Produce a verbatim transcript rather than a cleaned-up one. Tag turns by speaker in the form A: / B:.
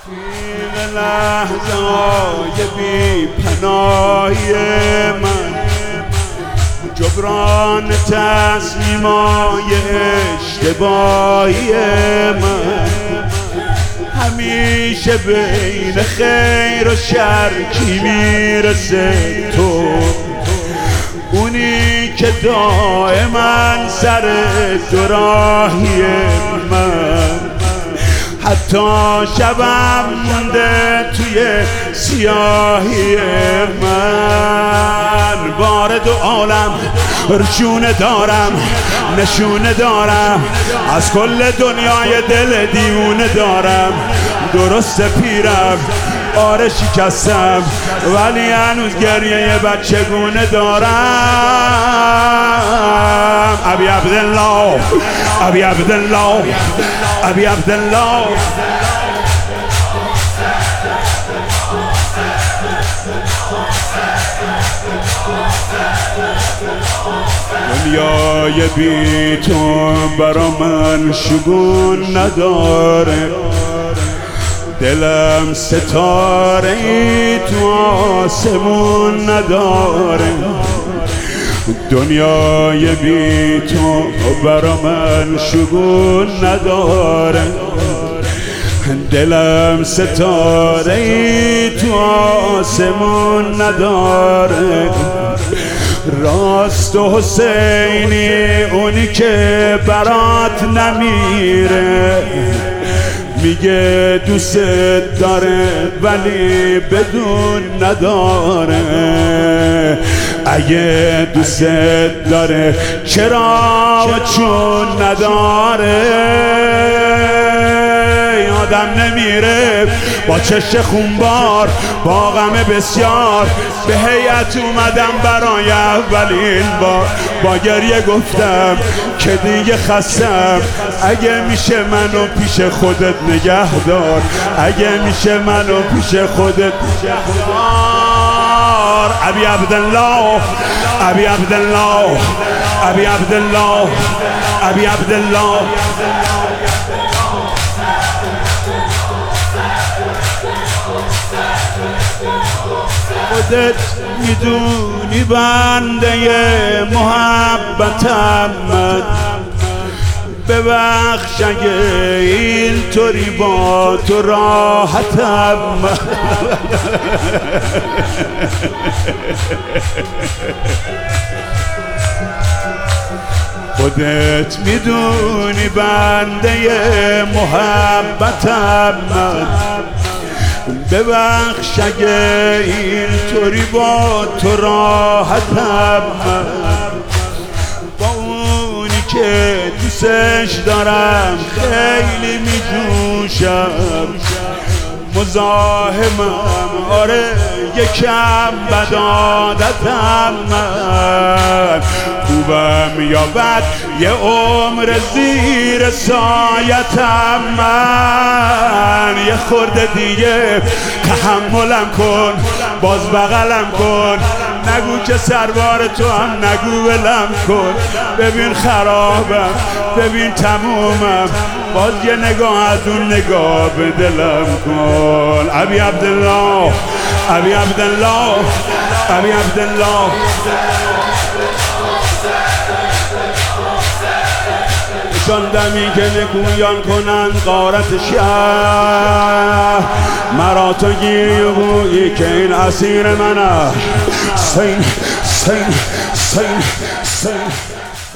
A: رفیق لحظه های بی پناهی من، جبران تصمیمای اشتباهی من، همیشه بین خیر و شر کی میرسه؟ تو اونی که دائما سر دوراهی من، حتی شبم مونده توی سیاهی من. وارد و عالم رشونه دارم، نشونه دارم از کل دنیای دل دیوونه دارم. درست پیرم، آره شکستم، ولی هنوز گریه بچگونه دارم. ابی عبدالله، ابی عبدالله، ابی عبدالله. دنیای بی تو برا من شگون نداره، دلم ستاره ای تو آسمون نداره. دنیای بی تو برا من شگون نداره، دلم ستاره ای تو آسمون نداره. راست و حسینی اونی که برات نمیره، میگه دوست داره ولی بدون نداره. اگه دوست داره چرا و چون نداره؟ آدم نمیره با چشم خونبار، با غم بسیار به هیئت اومدم برای اولین بار. با گریه گفتم که دیگه خستم، اگه میشه منو پیش خودت نگه دار، اگه میشه منو پیش خودت نگه دار. ابی عبدالله، ابی عبدالله، ابی عبدالله، ابی عبدالله. خودت میدونی بنده محبتم من، ببخش اگه اینطوری با تو راحتم من. خودت میدونی بنده محبتم من، ببخش اگه اینطوری با تو راحتم من. با اونی که دوستش دارم خیلی میجوشم، مزاحمم آره یکم بد عادتم من. خوبم یا بد یه عمر زیر سایتم من. یه خورده دیگه تحملم کن، باز بغلم کن، نگو که سربار تو هم نگو ولم کن. ببین خرابم، ببین تمومم، باز یه نگاه از اون نگاه به دلم کن. ابی عبدالله، ابی عبدالله، ابی عبدالله. شاندمی که نکویان کنند غارت شهر، مرا تو گیری و گویی که این اسیر منه. سین سین سین سین